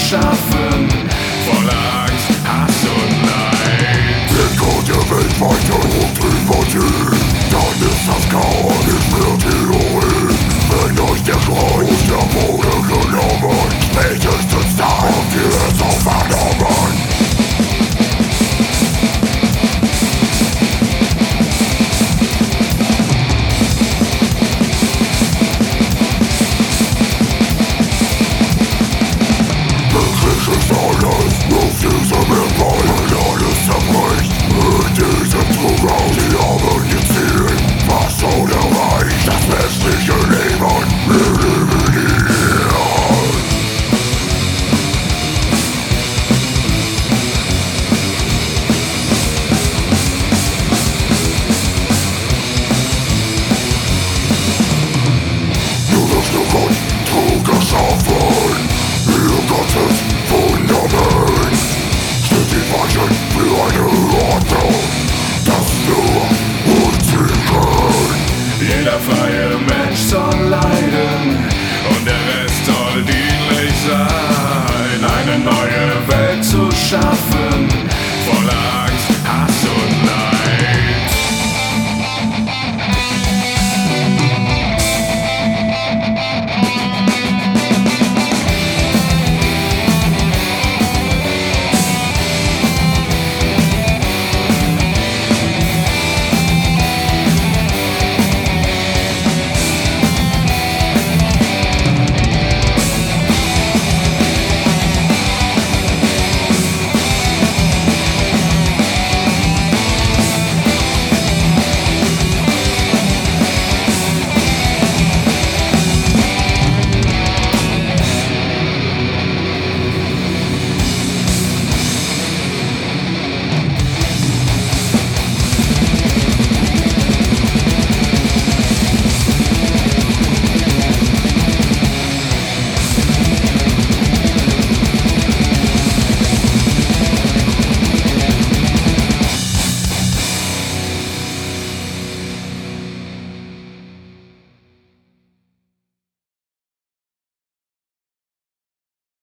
schaffen, voller Angst, Hass und Leid. Den Grund der Welt weiter und überziehen, dann ist das Chaos nicht mehr Theorie. Wenn euch der Kreuz und der Boden genommen, spätestens da habt ihr es auch vernommen. Auf diesem Erdball, wenn alles zerbricht, in diesem Trug auf die Arme gezielt. Was soll erreicht, das westliche Leben, wir leben hier. Nur das nur Gott, Trug geschaffen, ihr Gottes Fundament. Steht die Weichen für eine Ordnung, das nur umziehen kann. Jeder freie Mensch soll leiden und der Rest soll dienlich sein, eine neue Welt zu schaffen.